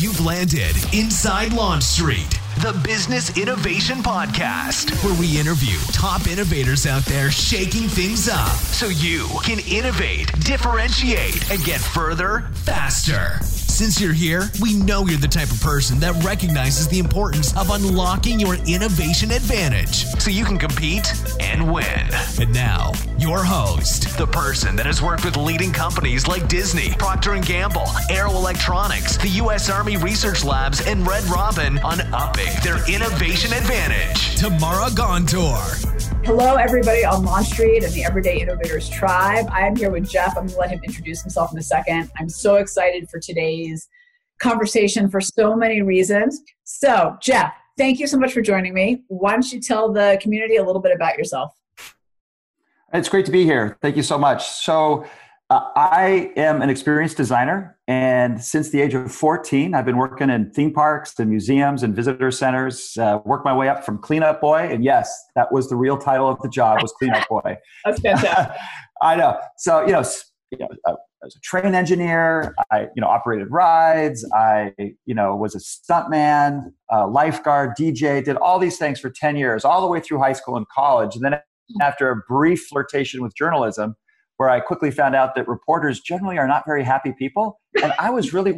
You've landed inside Launch Street, the Business Innovation Podcast, where we interview top innovators out there shaking things up so you can innovate, differentiate, and get further faster. Since you're here, we know you're the type of person that recognizes the importance of unlocking your innovation advantage so you can compete and win. And now, your host, the person that has worked with leading companies like Disney, Procter & Gamble, Aero Electronics, the U.S. Army Research Labs, and Red Robin on upping their innovation advantage. Tamara Gontor. Hello, everybody on Launch Street and the Everyday Innovators Tribe. I am here with Jeff. I'm going to let him introduce himself in a second. I'm so excited for today's conversation for so many reasons. So, Jeff, thank you so much for joining me. Why don't you tell the community a little bit about yourself? It's great to be here. Thank you so much. So, I am an experienced designer, and since the age of 14, I've been working in theme parks and museums and visitor centers, worked my way up from cleanup boy. And yes, that was the real title of the job, was cleanup boy. That's fantastic. I know. So, I was a train engineer. I, operated rides. I, was a stuntman, lifeguard, DJ, did all these things for 10 years, all the way through high school and college. And then after a brief flirtation with journalism, where I quickly found out that reporters generally are not very happy people. And I was really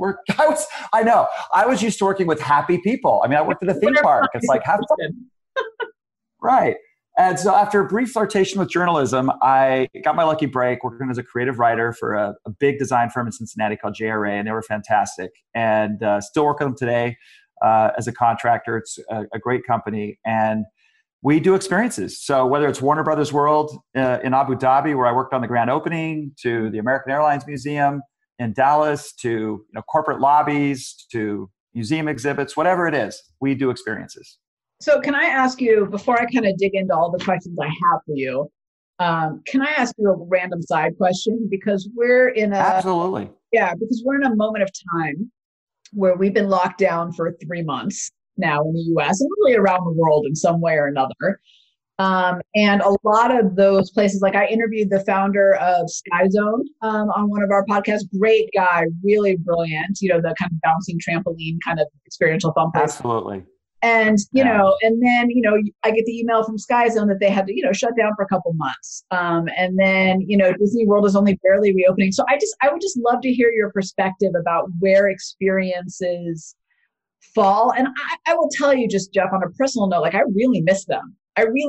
I was used to working with happy people. I mean, I worked at a theme park. It's like, have fun. Right. And so after a brief flirtation with journalism, I got my lucky break working as a creative writer for a big design firm in Cincinnati called JRA, and they were fantastic. And still work with them today as a contractor. It's a great company. And we do experiences. So whether it's Warner Brothers World in Abu Dhabi, where I worked on the grand opening, to the American Airlines Museum in Dallas, to corporate lobbies, to museum exhibits, whatever it is, we do experiences. So can I ask you, before I kind of dig into all the questions I have for you, can I ask you a random side question? Because we're in Absolutely. Yeah, because we're in a moment of time where we've been locked down for 3 months now in the U.S. and really around the world in some way or another. And a lot of those places, like I interviewed the founder of SkyZone on one of our podcasts. Great guy, really brilliant, the kind of bouncing trampoline kind of experiential fun place. Absolutely. And, and then, I get the email from SkyZone that they had to, shut down for a couple months. And then, Disney World is only barely reopening. So I would just love to hear your perspective about where experiences fall. And I will tell you just, Jeff, on a personal note, I really miss them.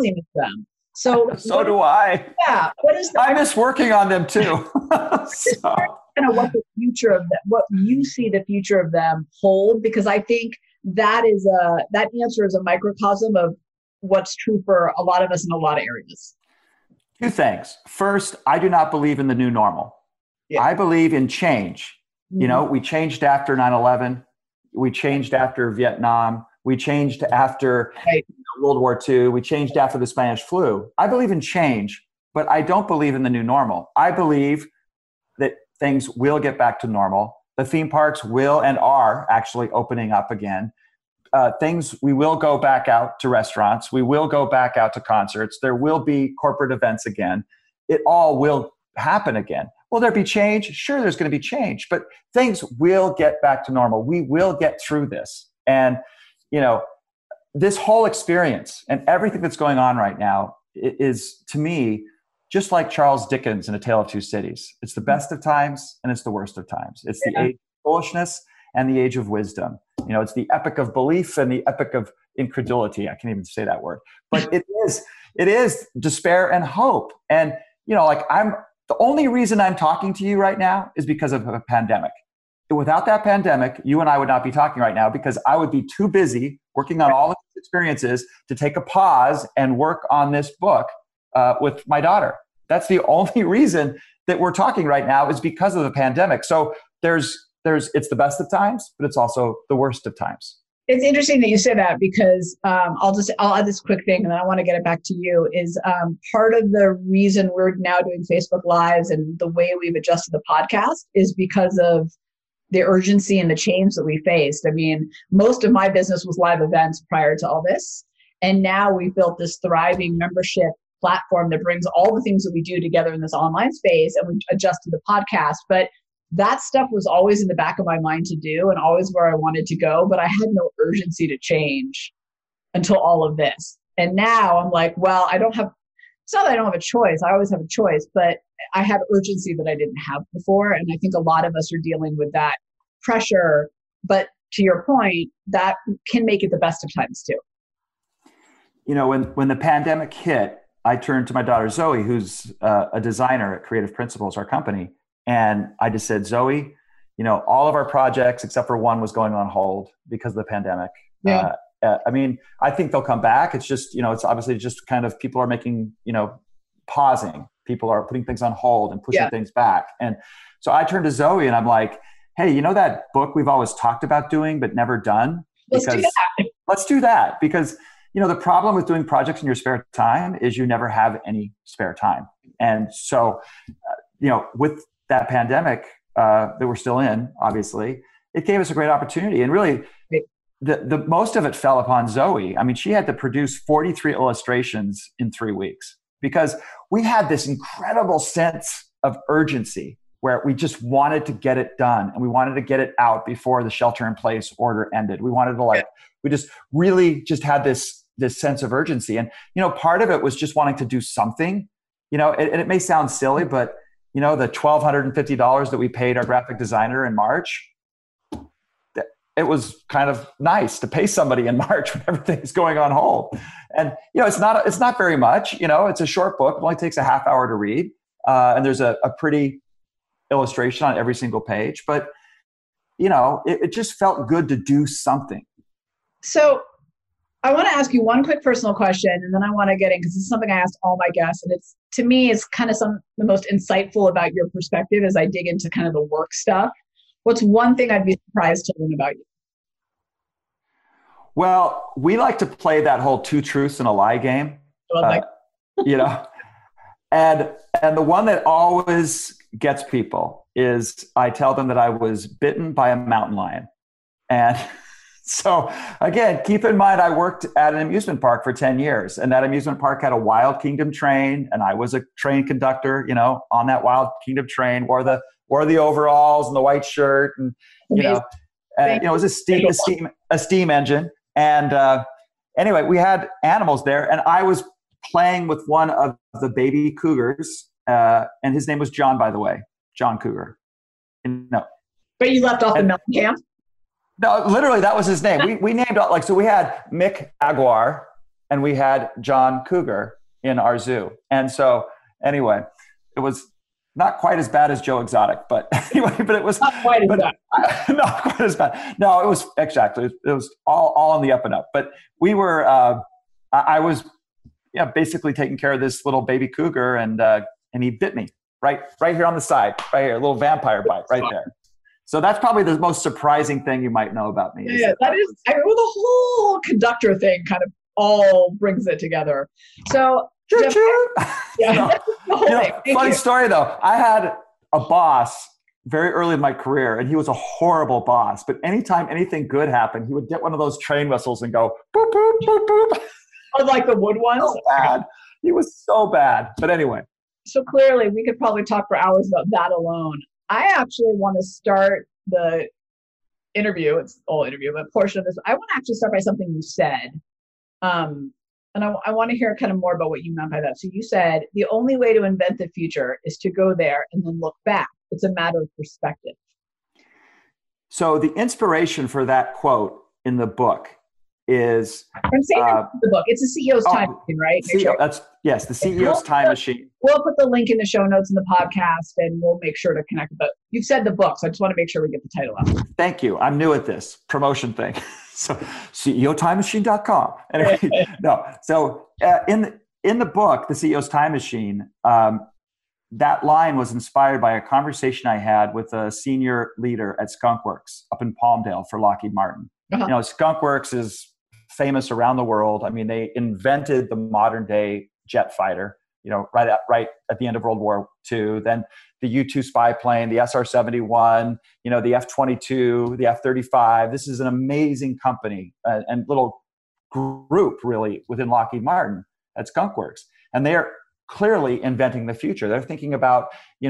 So do I. Yeah. I miss working on them too. Kind of what the future of them, what you see the future of them hold, because I think that answer is a microcosm of what's true for a lot of us in a lot of areas. Two things. First, I do not believe in the new normal. Yeah. I believe in change. Mm-hmm. We changed after 9/11. We changed after Vietnam. We changed after World War II. We changed after the Spanish flu. I believe in change, but I don't believe in the new normal. I believe that things will get back to normal. The theme parks will and are actually opening up again. We will go back out to restaurants. We will go back out to concerts. There will be corporate events again. It all will happen again. Will there be change? Sure, there's going to be change, but things will get back to normal. We will get through this. And, this whole experience and everything that's going on right now is, to me, just like Charles Dickens in A Tale of Two Cities. It's the best of times and it's the worst of times. It's the age of foolishness and the age of wisdom. It's the epic of belief and the epic of incredulity. I can't even say that word, but it is despair and hope. And, the only reason I'm talking to you right now is because of a pandemic. Without that pandemic, you and I would not be talking right now, because I would be too busy working on all of these experiences to take a pause and work on this book with my daughter. That's the only reason that we're talking right now, is because of the pandemic. So it's the best of times, but it's also the worst of times. It's interesting that you say that, because I'll add this quick thing and then I want to get it back to you, is part of the reason we're now doing Facebook Lives and the way we've adjusted the podcast is because of the urgency and the change that we faced. I mean, most of my business was live events prior to all this. And now we've built this thriving membership platform that brings all the things that we do together in this online space, and we adjusted the podcast. But that stuff was always in the back of my mind to do and always where I wanted to go, but I had no urgency to change until all of this. And now I'm like, well, it's not that I don't have a choice. I always have a choice, but I have urgency that I didn't have before. And I think a lot of us are dealing with that pressure. But to your point, that can make it the best of times too. You know, when the pandemic hit, I turned to my daughter, Zoe, who's a designer at Creative Principles, our company. And I just said, Zoe, you know, all of our projects, except for one, was going on hold because of the pandemic. Yeah. I mean, I think they'll come back. It's just, you know, it's obviously just kind of people are making, you know, pausing. People are putting things on hold and pushing things back. And so I turned to Zoe and I'm like, hey, you know that book we've always talked about doing but never done? Let's do that. Because, you know, the problem with doing projects in your spare time is you never have any spare time. And so, you know, with that pandemic that we're still in, obviously, it gave us a great opportunity. And really, the most of it fell upon Zoe. I mean, she had to produce 43 illustrations in 3 weeks because we had this incredible sense of urgency where we just wanted to get it done and we wanted to get it out before the shelter-in-place order ended. We wanted to we just really just had this sense of urgency. And, you know, part of it was just wanting to do something, you know, and it may sound silly, but, you know, the $1,250 that we paid our graphic designer in March, it was kind of nice to pay somebody in March when everything's going on hold. And, you know, it's not very much, you know, it's a short book. It only takes a half hour to read. And there's a pretty illustration on every single page, but, you know, it just felt good to do something. So I want to ask you one quick personal question, and then I want to get in, because it's something I asked all my guests, and it's, to me, it's kind of the most insightful about your perspective as I dig into kind of the work stuff. What's one thing I'd be surprised to learn about you? Well, we like to play that whole 2 truths and a lie game, you know, and the one that always gets people is I tell them that I was bitten by a mountain lion. And so again, keep in mind, I worked at an amusement park for 10 years, and that amusement park had a Wild Kingdom train, and I was a train conductor, you know, on that Wild Kingdom train, wore the overalls and the white shirt, and, you know, it was a steam engine. And anyway, we had animals there, and I was playing with one of the baby cougars, and his name was John, by the way, John Cougar. No. But you left off the mountain camp? No, literally, that was his name. We named it, so we had Mick Aguar and we had John Cougar in our zoo. And so anyway, it was not quite as bad as Joe Exotic, but anyway, but it was not quite as bad. Not quite as bad. No, it was exactly. It was all on the up and up. But we were, I was, basically taking care of this little baby cougar, and he bit me right here on the side, right here, a little vampire bite right there. So that's probably the most surprising thing you might know about me. That is, the whole conductor thing kind of all brings it together. So. Funny story though. I had a boss very early in my career, and he was a horrible boss. But anytime anything good happened, he would get one of those train whistles and go boop boop boop boop. Oh, like the wood ones. So bad. He was so bad. But anyway. So clearly, we could probably talk for hours about that alone. I actually want to start the interview. It's the whole interview, but portion of this. I want to actually start by something you said. And I want to hear kind of more about what you meant by that. So you said, the only way to invent the future is to go there and then look back. It's a matter of perspective. So the inspiration for that quote in the book is... I'm saying the book. It's the CEO's Time Machine, right? Yes, the CEO's Time Machine. We'll put the link in the show notes in the podcast, and we'll make sure to connect. But you've said the book, so I just want to make sure we get the title out. Thank you. I'm new at this promotion thing. So CEOTimemachine.com. Anyway, no. So in the book, The CEO's Time Machine, that line was inspired by a conversation I had with a senior leader at Skunkworks up in Palmdale for Lockheed Martin. Uh-huh. You know, Skunkworks is famous around the world. I mean, they invented the modern day jet fighter, you know, right at the end of World War II. Then the U-2 spy plane, the SR-71, you know, the F-22, the F-35. This is an amazing company and little group really within Lockheed Martin at Skunkworks. And they are clearly inventing the future. They're thinking about, you know,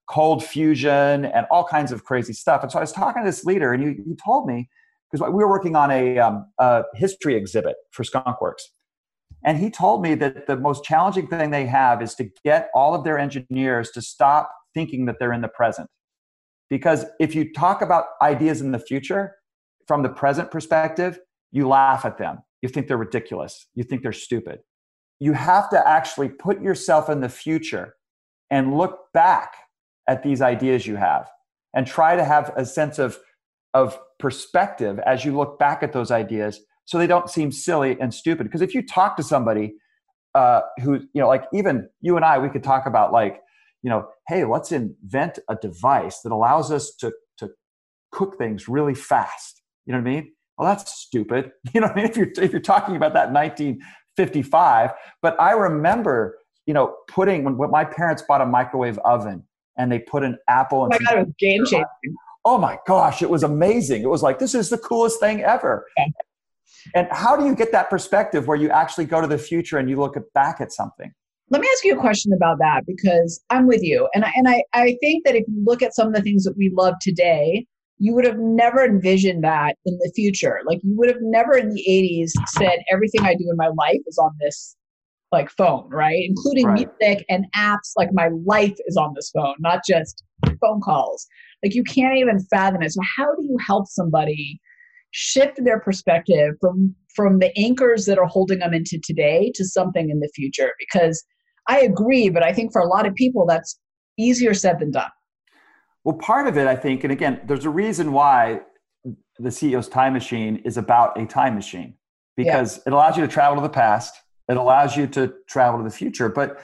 cold fusion and all kinds of crazy stuff. And so I was talking to this leader, and he told me, because we were working on a history exhibit for Skunkworks. And he told me that the most challenging thing they have is to get all of their engineers to stop thinking that they're in the present. Because if you talk about ideas in the future from the present perspective, you laugh at them. You think they're ridiculous. You think they're stupid. You have to actually put yourself in the future and look back at these ideas you have and try to have a sense of perspective as you look back at those ideas so they don't seem silly and stupid. Because if you talk to somebody who, like even you and I, we could talk about like, hey, let's invent a device that allows us to cook things really fast. You know what I mean? Well, that's stupid. You know what I mean? If you're talking about that in 1955, but I remember, when my parents bought a microwave oven and they put an apple. Oh my God, it was game changing. Oh my gosh, it was amazing. It was like, this is the coolest thing ever. Okay. And how do you get that perspective where you actually go to the future and you look back at something? Let me ask you a question about that, because I'm with you. And I think that if you look at some of the things that we love today, you would have never envisioned that in the future. Like you would have never in the 80s said everything I do in my life is on this like phone, right? Including music and apps. Like my life is on this phone, not just phone calls. Like you can't even fathom it. So how do you help somebody shift their perspective from the anchors that are holding them into today to something in the future? Because I agree, but I think for a lot of people, that's easier said than done. Well, part of it, I think, and again, there's a reason why the CEO's Time Machine is about a time machine, because it allows you to travel to the past. It allows you to travel to the future. But,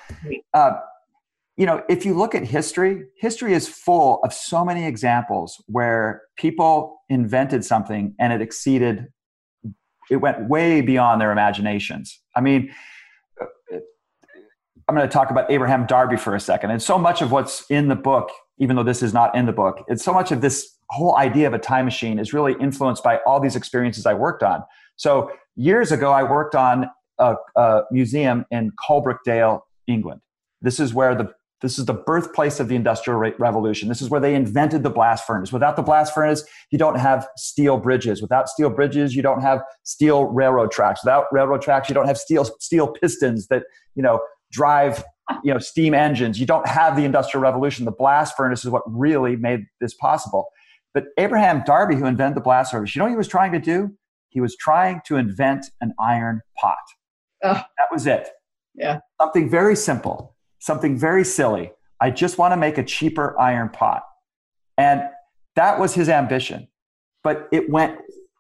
if you look at history is full of so many examples where people invented something and it went way beyond their imaginations. I mean, I'm going to talk about Abraham Darby for a second. And so much of what's in the book, even though this is not in the book, it's so much of this whole idea of a time machine is really influenced by all these experiences I worked on. So years ago, I worked on a museum in Coalbrookdale, England. This is the birthplace of the Industrial Revolution. This is where they invented the blast furnace. Without the blast furnace, you don't have steel bridges. Without steel bridges, you don't have steel railroad tracks. Without railroad tracks, you don't have steel pistons that, drive, steam engines. You don't have the Industrial Revolution. The blast furnace is what really made this possible. But Abraham Darby, who invented the blast furnace, what he was trying to do? He was trying to invent an iron pot. Oh. That was it. Yeah. Something very simple, something very silly. I just want to make a cheaper iron pot. And that was his ambition. But it went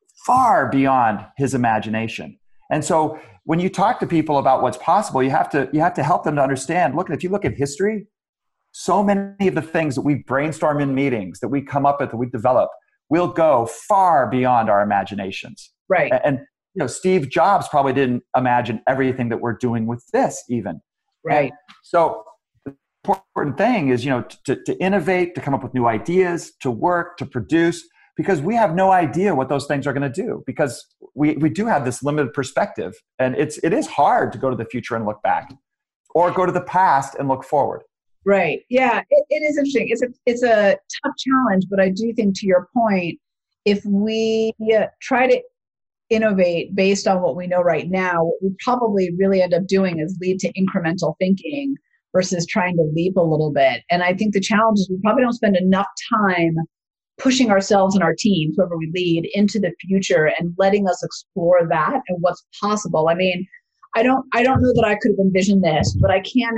far beyond his imagination. And so when you talk to people about what's possible, you have to help them to understand, look, if you look at history, so many of the things that we brainstorm in meetings, that we come up with, that we develop, will go far beyond our imaginations. Right. And Steve Jobs probably didn't imagine everything that we're doing with this even. Right. And so the important thing is, to innovate, to come up with new ideas, to work, to produce, because we have no idea what those things are going to do, because we do have this limited perspective. And it is hard to go to the future and look back, or go to the past and look forward. Right. Yeah, it is interesting. It's a tough challenge, but I do think, to your point, if we try to innovate based on what we know right now, what we probably really end up doing is lead to incremental thinking versus trying to leap a little bit. And I think the challenge is we probably don't spend enough time pushing ourselves and our teams, whoever we lead, into the future and letting us explore that and what's possible. I mean, I don't know that I could have envisioned this, but I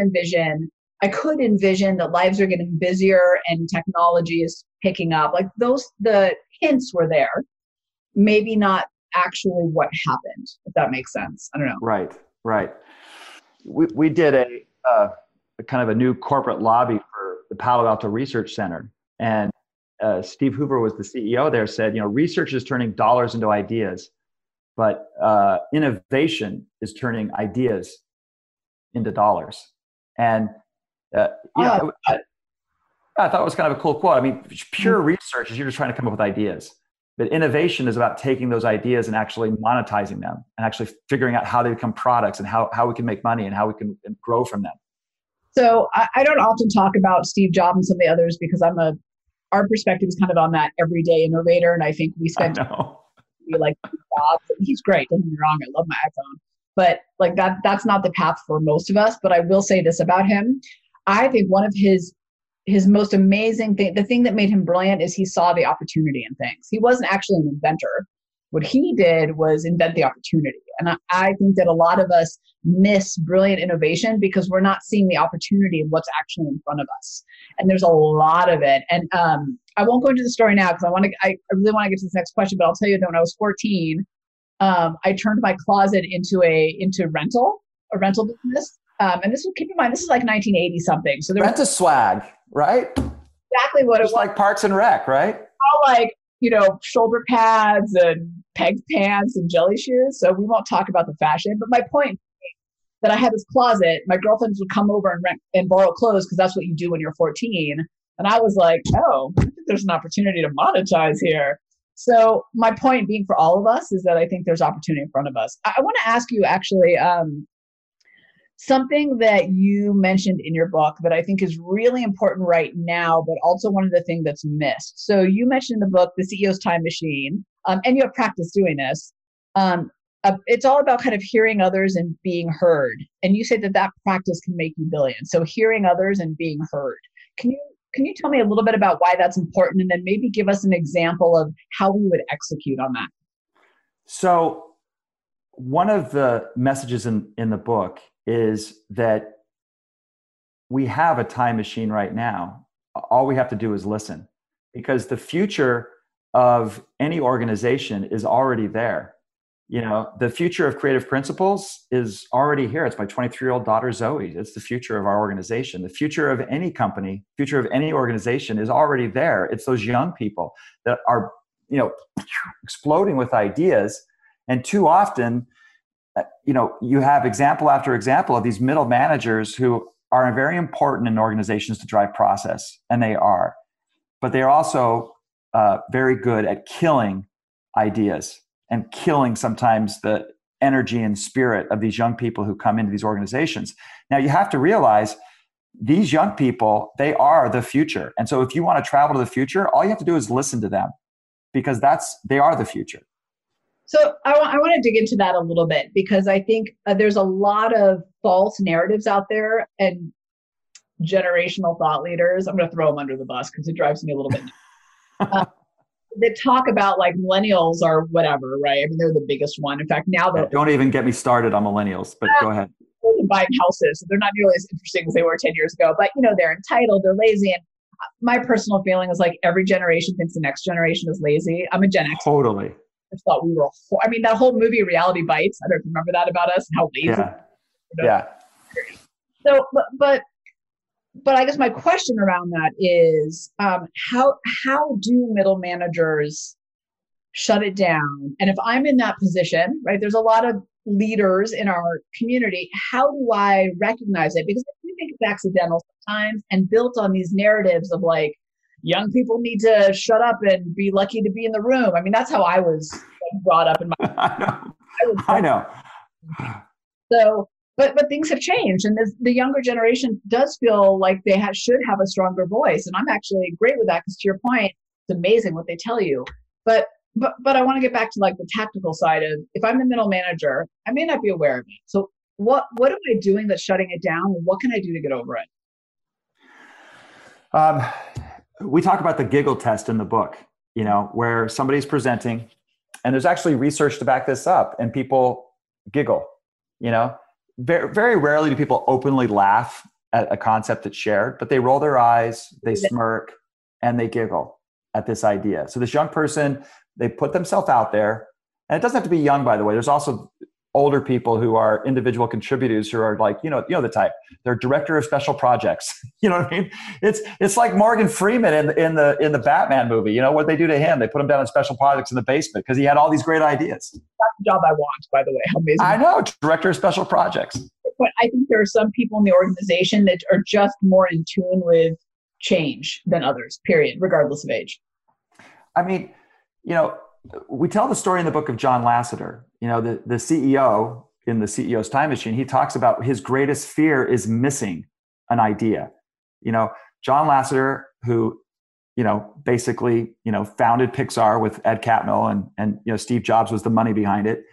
could envision that lives are getting busier and technology is picking up. Like the hints were there, maybe not actually what happened, if that makes sense. I don't know. Right. We did a kind of a new corporate lobby for the Palo Alto Research Center. And Steve Hoover was the CEO there, said, research is turning dollars into ideas, but innovation is turning ideas into dollars. And I thought it was kind of a cool quote. I mean, pure research is you're just trying to come up with ideas. But innovation is about taking those ideas and actually monetizing them and actually figuring out how they become products and how we can make money and how we can grow from them. So I don't often talk about Steve Jobs and some of the others because our perspective is kind of on that everyday innovator. And I think we spend we like Jobs. He's great. Don't get me wrong. I love my iPhone, but like that's not the path for most of us. But I will say this about him. I think one of his most amazing thing, the thing that made him brilliant, is he saw the opportunity in things. He wasn't actually an inventor. What he did was invent the opportunity. And I think that a lot of us miss brilliant innovation because we're not seeing the opportunity of what's actually in front of us. And there's a lot of it. And I won't go into the story now because I really want to get to this next question, but I'll tell you that when I was 14, I turned my closet into a rental business. And this will keep in mind, this is like 1980 something. So there Rent a swag, right? Exactly what Just it was. like Parks and Rec, right? All like, shoulder pads and pegged pants and jelly shoes. So we won't talk about the fashion, but my point is that I had this closet. My girlfriends would come over and rent and borrow clothes because that's what you do when you're 14. And I was like, oh, I think there's an opportunity to monetize here. So my point being for all of us is that I think there's opportunity in front of us. I want to ask you actually, something that you mentioned in your book that I think is really important right now, but also one of the things that's missed. So you mentioned in the book, The CEO's Time Machine, and you have practice doing this. It's all about kind of hearing others and being heard. And you say that practice can make you billions. So hearing others and being heard. Can you tell me a little bit about why that's important, and then maybe give us an example of how we would execute on that? So one of the messages in the book is that we have a time machine right now. All we have to do is listen, because the future of any organization is already there. The future of Creative Principles is already here. It's my 23-year-old daughter, Zoe. It's the future of our organization. The future of any company, future of any organization is already there. It's those young people that are, exploding with ideas. And too often, you have example after example of these middle managers who are very important in organizations to drive process, and they are. But they are also very good at killing ideas and killing sometimes the energy and spirit of these young people who come into these organizations. Now, you have to realize these young people, they are the future. And so if you want to travel to the future, all you have to do is listen to them, because they are the future. So I want to dig into that a little bit, because I think there's a lot of false narratives out there and generational thought leaders. I'm going to throw them under the bus because it drives me a little bit. That talk about like millennials or whatever, right? I mean, they're the biggest one. In fact, now don't even get me started on millennials, but go ahead. They're buying houses. So they're not nearly as interesting as they were 10 years ago, but they're entitled, they're lazy. And my personal feeling is like every generation thinks the next generation is lazy. I'm a Gen X. Totally. I thought we were, that whole movie Reality Bites, I don't remember that about us and how lazy. Yeah. So, but I guess my question around that is, how do middle managers shut it down? And if I'm in that position, right, there's a lot of leaders in our community. How do I recognize it? Because I think it's accidental sometimes and built on these narratives of like, young people need to shut up and be lucky to be in the room. I mean, that's how I was brought up in my. I know. So, but things have changed, and the younger generation does feel like they should have a stronger voice, and I'm actually great with that because, to your point, it's amazing what they tell you. But I want to get back to like the tactical side of, if I'm the middle manager, I may not be aware of it. So what am I doing that's shutting it down, and what can I do to get over it? We talk about the giggle test in the book, where somebody's presenting, and there's actually research to back this up, and people giggle. Very, very rarely do people openly laugh at a concept that's shared, but they roll their eyes, they smirk, and they giggle at this idea. So this young person, they put themselves out there, and it doesn't have to be young, by the way. There's also older people who are individual contributors who are like, the type. They're director of special projects. You know what I mean? It's like Morgan Freeman in the Batman movie. What they do to him? They put him down in special projects in the basement because he had all these great ideas. That's the job I want, by the way. How amazing! I know, director of special projects. But I think there are some people in the organization that are just more in tune with change than others. Period, regardless of age. I mean, we tell the story in the book of John Lasseter, the CEO in The CEO's Time Machine. He talks about his greatest fear is missing an idea. John Lasseter, who, basically, founded Pixar with Ed Catmull and Steve Jobs was the money behind it.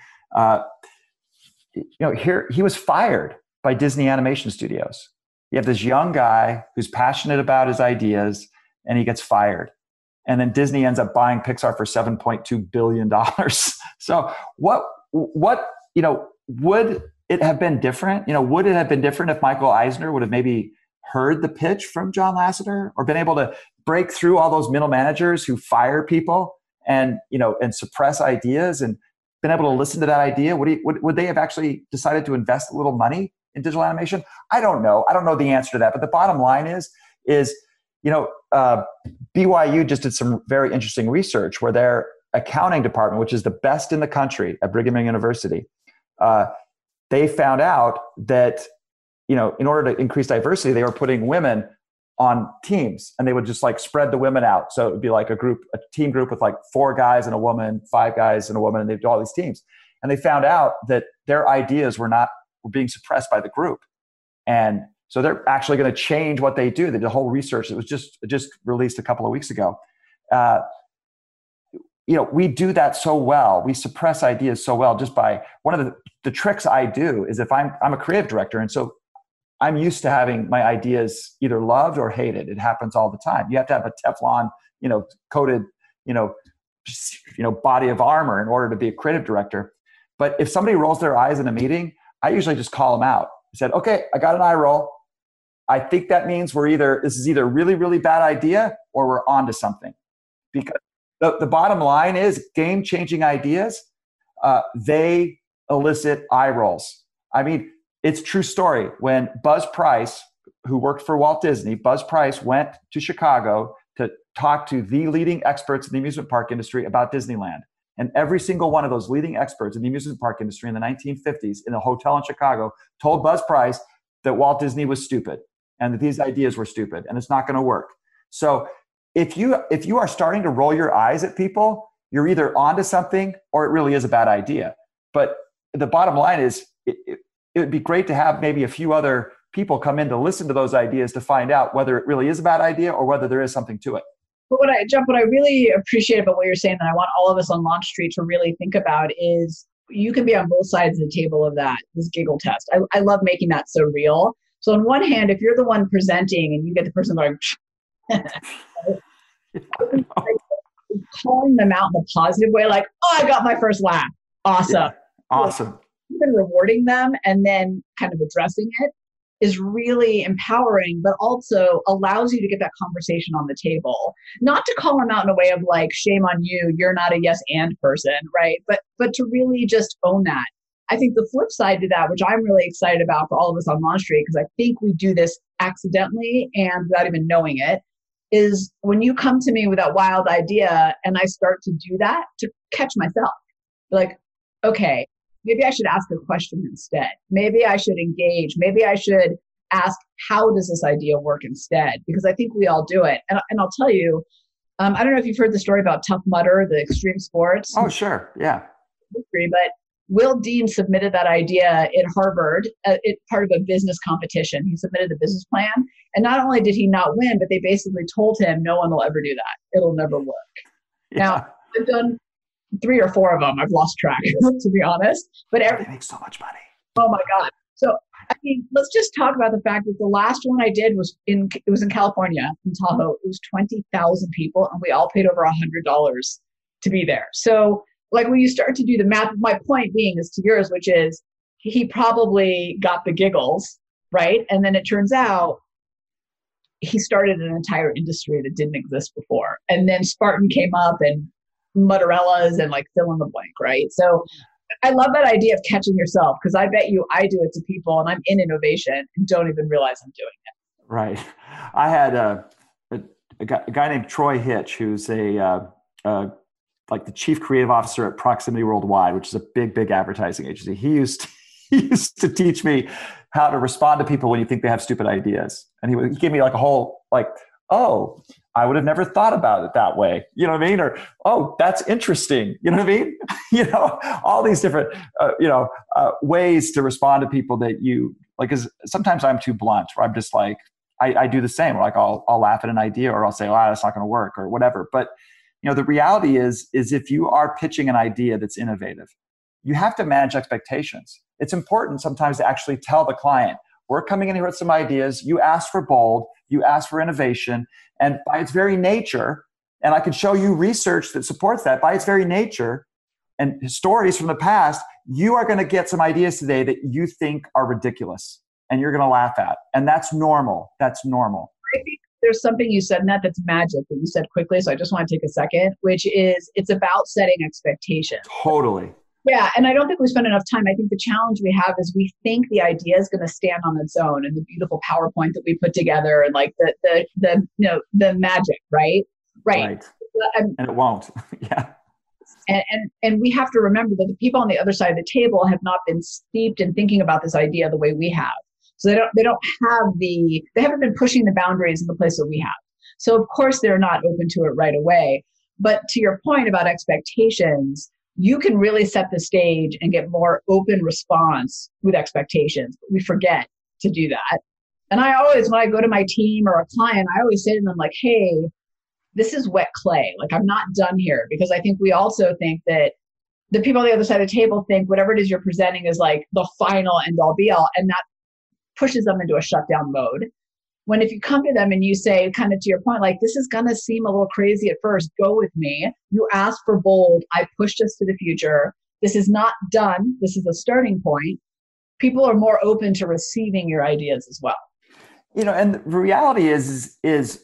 Here he was fired by Disney Animation Studios. You have this young guy who's passionate about his ideas and he gets fired. And then Disney ends up buying Pixar for $7.2 billion. So what, would it have been different? Would it have been different if Michael Eisner would have maybe heard the pitch from John Lasseter or been able to break through all those middle managers who fire people and suppress ideas and been able to listen to that idea? Would they have actually decided to invest a little money in digital animation? I don't know. I don't know the answer to that. But the bottom line is BYU just did some very interesting research where their accounting department, which is the best in the country at Brigham Young University, they found out that, in order to increase diversity, they were putting women on teams and they would just like spread the women out. So it would be like a team group with like 4 guys and a woman, 5 guys and a woman, and they'd do all these teams. And they found out that their ideas were being suppressed by the group. And so they're actually going to change what they do. They did a whole research that was just released a couple of weeks ago. We do that so well. We suppress ideas so well just by one of the tricks I do is if I'm a creative director. And so I'm used to having my ideas either loved or hated. It happens all the time. You have to have a Teflon, coated, body of armor in order to be a creative director. But if somebody rolls their eyes in a meeting, I usually just call them out. I said, okay, I got an eye roll. I think that means this is either really, really bad idea or we're onto something. Because the bottom line is game-changing ideas, they elicit eye rolls. I mean, it's a true story. When Buzz Price, who worked for Walt Disney, Buzz Price went to Chicago to talk to the leading experts in the amusement park industry about Disneyland. And every single one of those leading experts in the amusement park industry in the 1950s in a hotel in Chicago told Buzz Price that Walt Disney was stupid and that these ideas were stupid and it's not going to work. So if you are starting to roll your eyes at people, you're either onto something or it really is a bad idea. But the bottom line is it would be great to have maybe a few other people come in to listen to those ideas to find out whether it really is a bad idea or whether there is something to it. But what I really appreciate about what you're saying that I want all of us on Launch Street to really think about is you can be on both sides of the table of this giggle test. I love making that so real. So on one hand, if you're the one presenting and you get the person going, calling them out in a positive way, like, oh, I got my first laugh. Awesome. Yeah, awesome. Even rewarding them and then kind of addressing it is really empowering, but also allows you to get that conversation on the table. Not to call them out in a way of like, shame on you, you're not a yes and person, right? But to really just own that. I think the flip side to that, which I'm really excited about for all of us on Launch Street, because I think we do this accidentally and without even knowing it, is when you come to me with that wild idea and I start to do that, to catch myself. Like, okay, maybe I should ask a question instead. Maybe I should engage. Maybe I should ask, how does this idea work instead? Because I think we all do it. And I'll tell you, I don't know if you've heard the story about Tough Mudder, the extreme sports. Oh, sure. Yeah. But Will Dean submitted that idea at Harvard, part of a business competition. He submitted the business plan. And not only did he not win, but they basically told him, no one will ever do that. It'll never work. Yeah. Now, I've done 3 or 4 of them. I've lost track, to be honest. But they make so much money. Oh my God. So, I mean, let's just talk about the fact that the last one I did was in California, in Tahoe. It was 20,000 people, and we all paid over $100 to be there. So, like when you start to do the math, my point being is to yours, which is he probably got the giggles, right? And then it turns out he started an entire industry that didn't exist before. And then Spartan came up and mozzarellas and like fill in the blank, right? So I love that idea of catching yourself, because I bet you I do it to people and I'm in innovation and don't even realize I'm doing it. Right. I had a guy named Troy Hitch, who's like the chief creative officer at Proximity Worldwide, which is a big advertising agency. He used to teach me how to respond to people when you think they have stupid ideas. And he gave me like a whole, like, oh, I would have never thought about it that way. You know what I mean? Or, oh, that's interesting. You know what I mean? All these different, ways to respond to people that you Like, cause sometimes I'm too blunt, where I'm just like, I do the same. Like I'll laugh at an idea, or I'll say, "Oh, that's not going to work," or whatever. But the reality is if you are pitching an idea that's innovative, you have to manage expectations. It's important sometimes to actually tell the client, we're coming in here with some ideas. You asked for bold, you asked for innovation, and by its very nature, and I can show you research that supports that, by its very nature and stories from the past, you are going to get some ideas today that you think are ridiculous and you're going to laugh at. And that's normal. That's normal. I think there's something you said in that's magic that you said quickly. So I just want to take a second, which is it's about setting expectations. Totally. Yeah. And I don't think we spend enough time. I think the challenge we have is we think the idea is going to stand on its own, and the beautiful PowerPoint that we put together, and like the magic, right? Right. And it won't. Yeah. And we have to remember that the people on the other side of the table have not been steeped in thinking about this idea the way we have. So they haven't been pushing the boundaries in the place that we have. So of course they're not open to it right away. But to your point about expectations, you can really set the stage and get more open response with expectations. But we forget to do that. And I always, when I go to my team or a client, I always say to them like, hey, this is wet clay. Like, I'm not done here, because I think we also think that the people on the other side of the table think whatever it is you're presenting is like the final end all be all. And that pushes them into a shutdown mode. When if you come to them and you say, kind of to your point, like, this is going to seem a little crazy at first, go with me. You asked for bold. I pushed us to the future. This is not done. This is a starting point. People are more open to receiving your ideas as well. And the reality is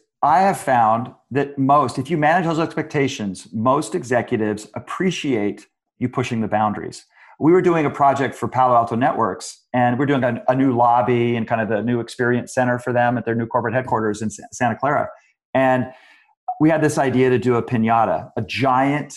I have found that if you manage those expectations, most executives appreciate you pushing the boundaries. We were doing a project for Palo Alto Networks, and we're doing a new lobby and kind of the new experience center for them at their new corporate headquarters in Santa Clara. And we had this idea to do a piñata, a giant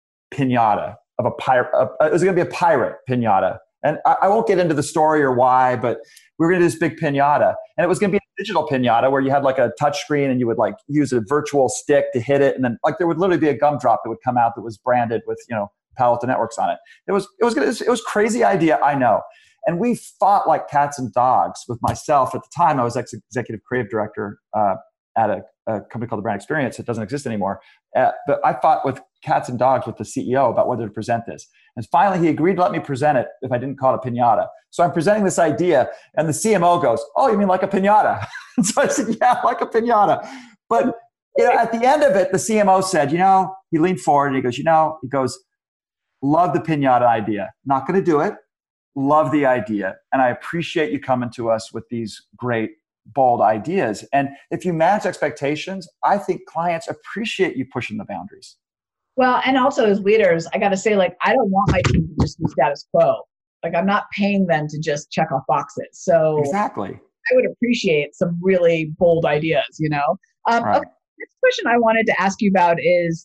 piñata of a pirate. It was going to be a pirate piñata. And I won't get into the story or why, but we were going to do this big piñata. And it was going to be a digital piñata where you had like a touch screen and you would like use a virtual stick to hit it. And then like there would literally be a gumdrop that would come out that was branded with, Palo Alto Networks on it. It was crazy idea, I know. And we fought like cats and dogs with myself. At the time, I was executive creative director at a company called The Brand Experience. It doesn't exist anymore. But I fought with cats and dogs with the CEO about whether to present this. And finally, he agreed to let me present it if I didn't call it a piñata. So I'm presenting this idea, and the CMO goes, "Oh, you mean like a piñata?" And so I said, "Yeah, like a piñata." But at the end of it, the CMO said, he leaned forward and he goes, "Love the piñata idea. Not going to do it. Love the idea. And I appreciate you coming to us with these great, bold ideas." And if you manage expectations, I think clients appreciate you pushing the boundaries. Well, and also as leaders, I got to say, like, I don't want my team to just do status quo. Like, I'm not paying them to just check off boxes. So exactly, I would appreciate some really bold ideas, Right. Okay, next question I wanted to ask you about is,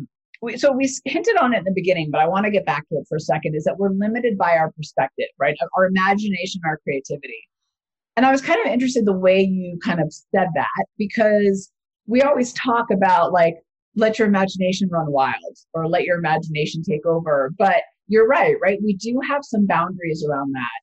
so we hinted on it in the beginning, but I want to get back to it for a second, is that we're limited by our perspective, right? Our imagination, our creativity. And I was kind of interested the way you kind of said that, because we always talk about like, let your imagination run wild or let your imagination take over. But you're right? We do have some boundaries around that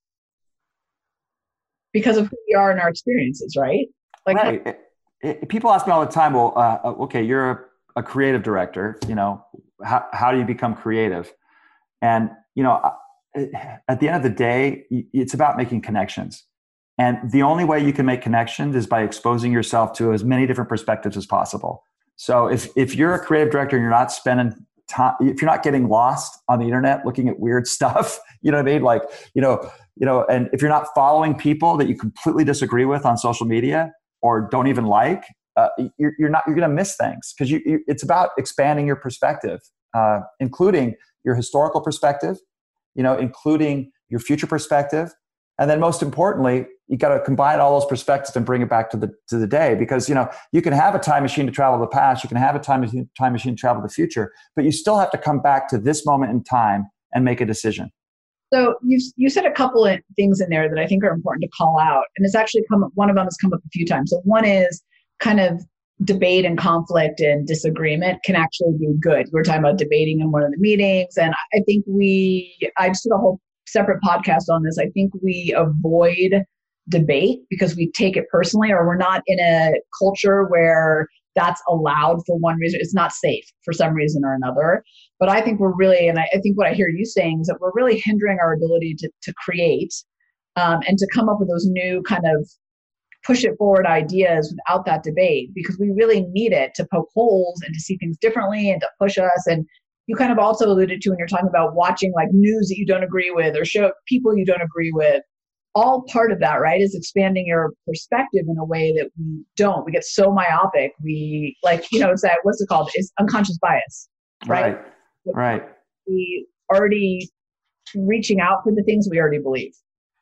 because of who we are and our experiences, right? Like, right. People ask me all the time, well, okay, you're a creative director, how do you become creative? And, at the end of the day, it's about making connections. And the only way you can make connections is by exposing yourself to as many different perspectives as possible. So if you're a creative director and you're not spending time, if you're not getting lost on the internet looking at weird stuff, you know what I mean? Like, and if you're not following people that you completely disagree with on social media or don't even like, you're going to miss things, because it's about expanding your perspective, including your historical perspective, including your future perspective. And then most importantly, you got to combine all those perspectives and bring it back to the day, because, you can have a time machine to travel the past, you can have a time machine to travel the future, but you still have to come back to this moment in time and make a decision. So you said a couple of things in there that I think are important to call out. And it's actually one of them has come up a few times. So one is kind of debate and conflict and disagreement can actually be good. We were talking about debating in one of the meetings. And I think I just did a whole separate podcast on this. I think we avoid debate because we take it personally, or we're not in a culture where that's allowed for one reason. It's not safe for some reason or another. But I think we're really, and I think what I hear you saying is that we're really hindering our ability to create and to come up with those new kind of push it forward ideas without that debate, because we really need it to poke holes and to see things differently and to push us. And you kind of also alluded to when you're talking about watching like news that you don't agree with or show people you don't agree with. All part of that, right, is expanding your perspective in a way that we don't. We get so myopic. We it's that, what's it called? It's unconscious bias, right? Right. We already reaching out for the things we already believe.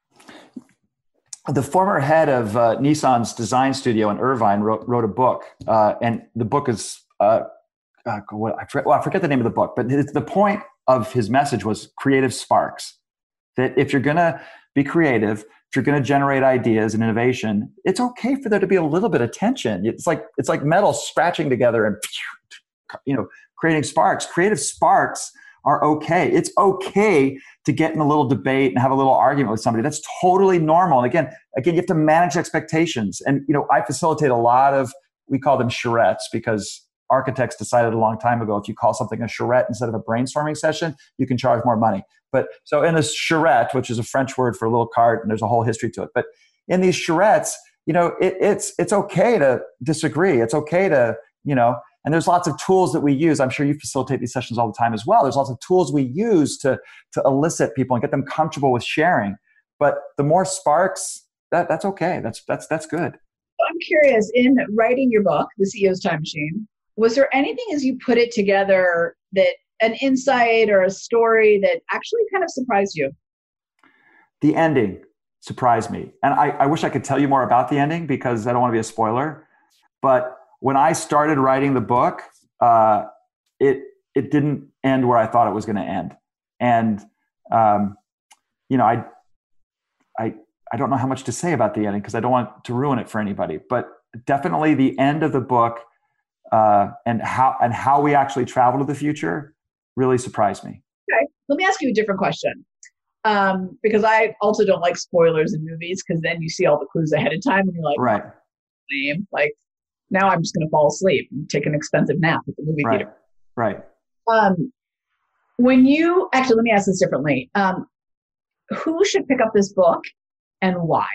The former head of Nissan's design studio in Irvine wrote a book, and the book is, I forget the name of the book, but the point of his message was creative sparks. That if you're going to be creative, if you're going to generate ideas and innovation, it's okay for there to be a little bit of tension. It's like metal scratching together and, creating sparks. Creative sparks are okay. It's okay to get in a little debate and have a little argument with somebody. That's totally normal. And again, you have to manage expectations. And, I facilitate a lot of, we call them charrettes, because architects decided a long time ago, if you call something a charrette instead of a brainstorming session, you can charge more money. But so in a charrette, which is a French word for a little cart, and there's a whole history to it. But in these charrettes, it's okay to disagree. It's okay to, and there's lots of tools that we use. I'm sure you facilitate these sessions all the time as well. There's lots of tools we use to elicit people and get them comfortable with sharing. But the more sparks, that's okay. That's good. I'm curious, in writing your book, The CEO's Time Machine, was there anything as you put it together that an insight or a story that actually kind of surprised you? The ending surprised me. And I wish I could tell you more about the ending because I don't want to be a spoiler. But when I started writing the book, it didn't end where I thought it was going to end. And, I don't know how much to say about the ending because I don't want to ruin it for anybody. But definitely the end of the book and how we actually travel to the future really surprised me. Okay. Let me ask you a different question. Because I also don't like spoilers in movies because then you see all the clues ahead of time and you're like, right. Like now I'm just going to fall asleep and take an expensive nap at the movie theater. Right. When you actually, let me ask this differently. Who should pick up this book and why?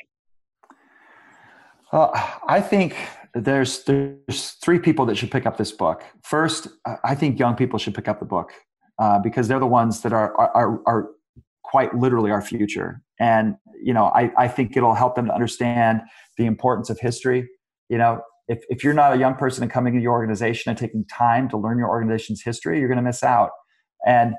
I think there's three people that should pick up this book. First, I think young people should pick up the book because they're the ones that are quite literally our future. And, I think it'll help them to understand the importance of history. If you're not a young person and coming into your organization and taking time to learn your organization's history, you're going to miss out. And,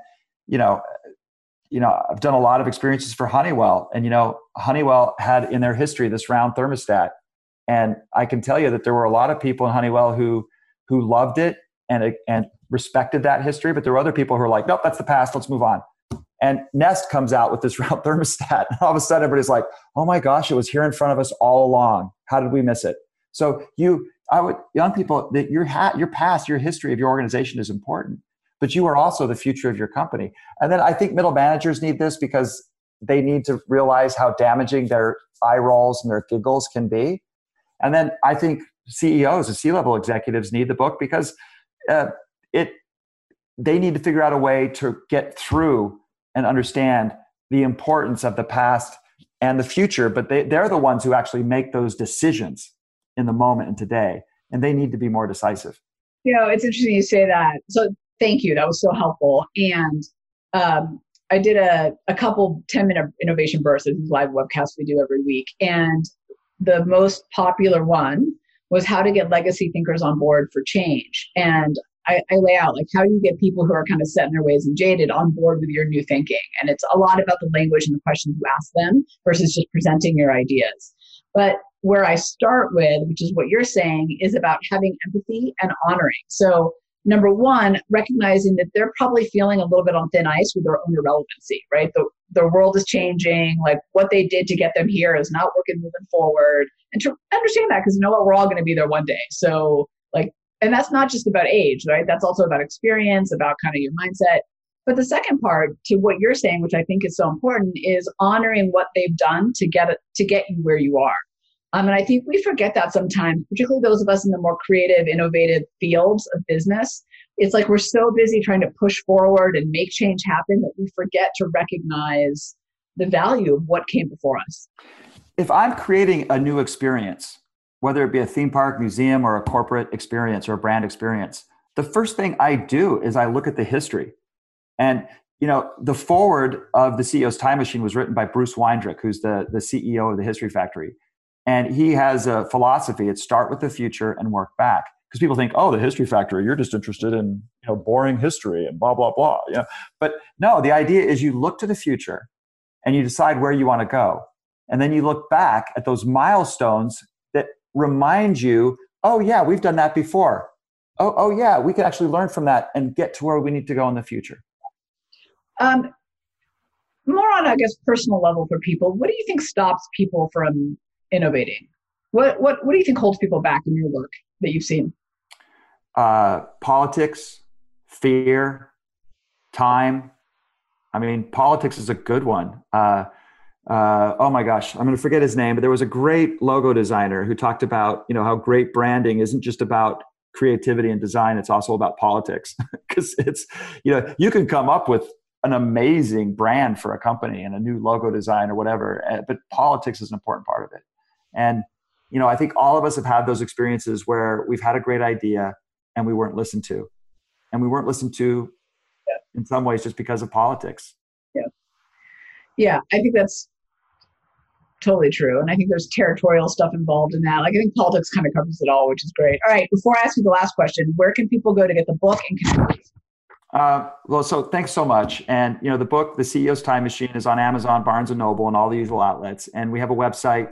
I've done a lot of experiences for Honeywell, and, Honeywell had in their history this round thermostat. And I can tell you that there were a lot of people in Honeywell who loved it and respected that history. But there were other people who were like, nope, that's the past. Let's move on. And Nest comes out with this round thermostat. And all of a sudden, everybody's like, oh my gosh, it was here in front of us all along. How did we miss it? So young people, that your past, your history of your organization is important, but you are also the future of your company. And then I think middle managers need this because they need to realize how damaging their eye rolls and their giggles can be. And then I think CEOs and C-level executives need the book because they need to figure out a way to get through and understand the importance of the past and the future. But they're the ones who actually make those decisions in the moment and today, and they need to be more decisive. It's interesting you say that. So thank you. That was so helpful. And I did a couple 10-minute innovation bursts, these live webcasts we do every week. And the most popular one was how to get legacy thinkers on board for change. And I lay out like how do you get people who are kind of set in their ways and jaded on board with your new thinking. And it's a lot about the language and the questions you ask them versus just presenting your ideas. But where I start with, which is what you're saying, is about having empathy and honoring. So number one, recognizing that they're probably feeling a little bit on thin ice with their own irrelevancy, right? The world is changing. Like what they did to get them here is not working moving forward. And to understand that, because we're all going to be there one day. So and that's not just about age, right? That's also about experience, about kind of your mindset. But the second part to what you're saying, which I think is so important, is honoring what they've done to get you where you are. And I think we forget that sometimes, particularly those of us in the more creative, innovative fields of business. It's like we're so busy trying to push forward and make change happen that we forget to recognize the value of what came before us. If I'm creating a new experience, whether it be a theme park, museum, or a corporate experience or a brand experience, the first thing I do is I look at the history. And, the foreword of the CEO's Time Machine was written by Bruce Weindrich, who's the CEO of the History Factory. And he has a philosophy. It's start with the future and work back. Because people think, oh, the History Factory, you're just interested in, boring history and blah, blah, blah. But no, the idea is you look to the future and you decide where you want to go. And then you look back at those milestones that remind you, oh yeah, we've done that before. Oh yeah, we can actually learn from that and get to where we need to go in the future. More on, I guess, personal level for people, what do you think stops people from innovating? What do you think holds people back in your work that you've seen? Politics, fear, time. I mean, politics is a good one. Oh my gosh, I'm going to forget his name, but there was a great logo designer who talked about, how great branding isn't just about creativity and design. It's also about politics, because it's, you can come up with an amazing brand for a company and a new logo design or whatever, but politics is an important part of it. And, I think all of us have had those experiences where we've had a great idea and we weren't listened to, and we weren't listened to in some ways just because of politics. Yeah, I think that's totally true. And I think there's territorial stuff involved in that. Like, I think politics kind of covers it all, which is great. All right, before I ask you the last question, where can people go to get the book and connect? So thanks so much. And, the book, The CEO's Time Machine, is on Amazon, Barnes & Noble, and all the usual outlets. And we have a website,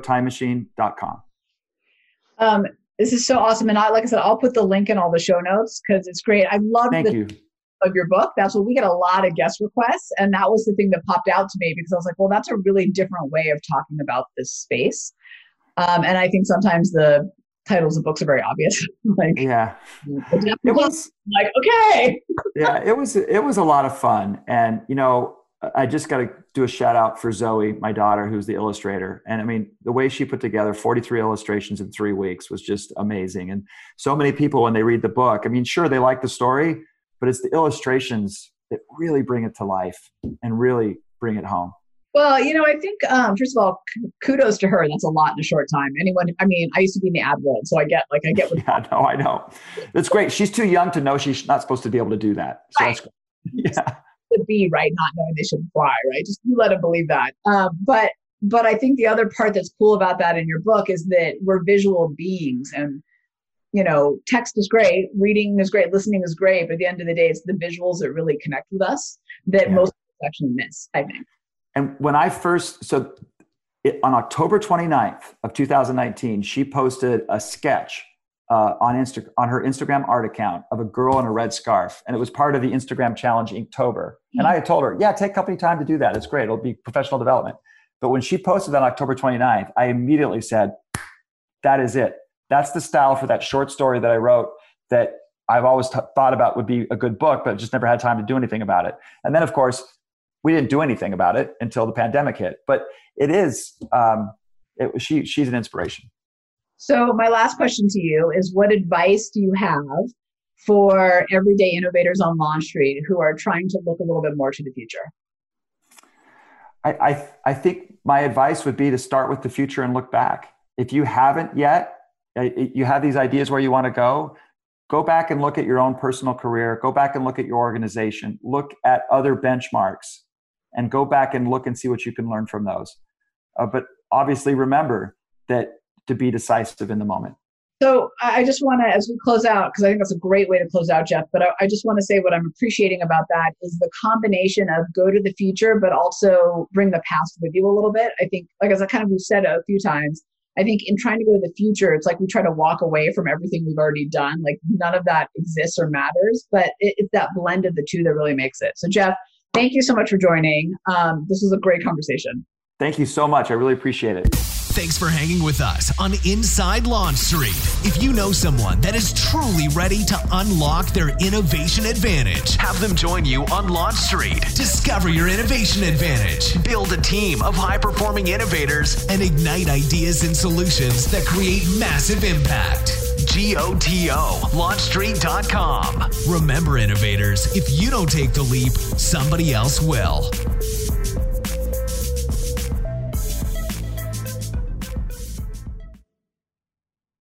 ceotimemachine.com. This is so awesome. And like I said, I'll put the link in all the show notes because it's great. I love of your book. That's what we get a lot of guest requests. And that was the thing that popped out to me because I was like, well, that's a really different way of talking about this space. And I think sometimes the titles of books are very obvious. It was like, okay. Yeah, it was a lot of fun. And, I just got to do a shout out for Zoe, my daughter, who's the illustrator. And I mean, the way she put together 43 illustrations in 3 weeks was just amazing. And so many people, when they read the book, I mean, sure, they like the story, but it's the illustrations that really bring it to life and really bring it home. Well, I think, first of all, kudos to her. That's a lot in a short time. I used to be in the ad world, so I get what. Yeah, no, I know. It's great. She's too young to know she's not supposed to be able to do that. So right. That's great. Yeah. The bee, right? Not knowing they shouldn't fly, right? Just you let them believe that. But I think the other part that's cool about that in your book is that we're visual beings, and text is great, reading is great, listening is great, but at the end of the day, it's the visuals that really connect with us that most people actually miss, I think. And when I first, on October 29th of 2019, she posted a sketch on her Instagram art account of a girl in a red scarf. And it was part of the Instagram challenge Inktober. And I had told her, take company time to do that. It's great. It'll be professional development. But when she posted on October 29th, I immediately said, that is it. That's the style for that short story that I wrote that I've always thought about would be a good book, but just never had time to do anything about it. And then, of course, we didn't do anything about it until the pandemic hit. But it is, she's an inspiration. So my last question to you is, what advice do you have for everyday innovators on Lawn Street who are trying to look a little bit more to the future? I think my advice would be to start with the future and look back. If you haven't yet, you have these ideas where you want to go back and look at your own personal career, go back and look at your organization, look at other benchmarks, and go back and look and see what you can learn from those. But obviously remember that to be decisive in the moment. So I just want to, as we close out, because I think that's a great way to close out, Jeff, but I just want to say what I'm appreciating about that is the combination of go to the future, but also bring the past with you a little bit. I think, like as we've said a few times, I think in trying to go to the future, it's like we try to walk away from everything we've already done. Like none of that exists or matters, but it's that blend of the two that really makes it. So Jeff, thank you so much for joining. This was a great conversation. Thank you so much. I really appreciate it. Thanks for hanging with us on Inside Launch Street. If you know someone that is truly ready to unlock their innovation advantage, have them join you on Launch Street. Discover your innovation advantage. Build a team of high-performing innovators and ignite ideas and solutions that create massive impact. GOTO, launchstreet.com. Remember, innovators, if you don't take the leap, somebody else will.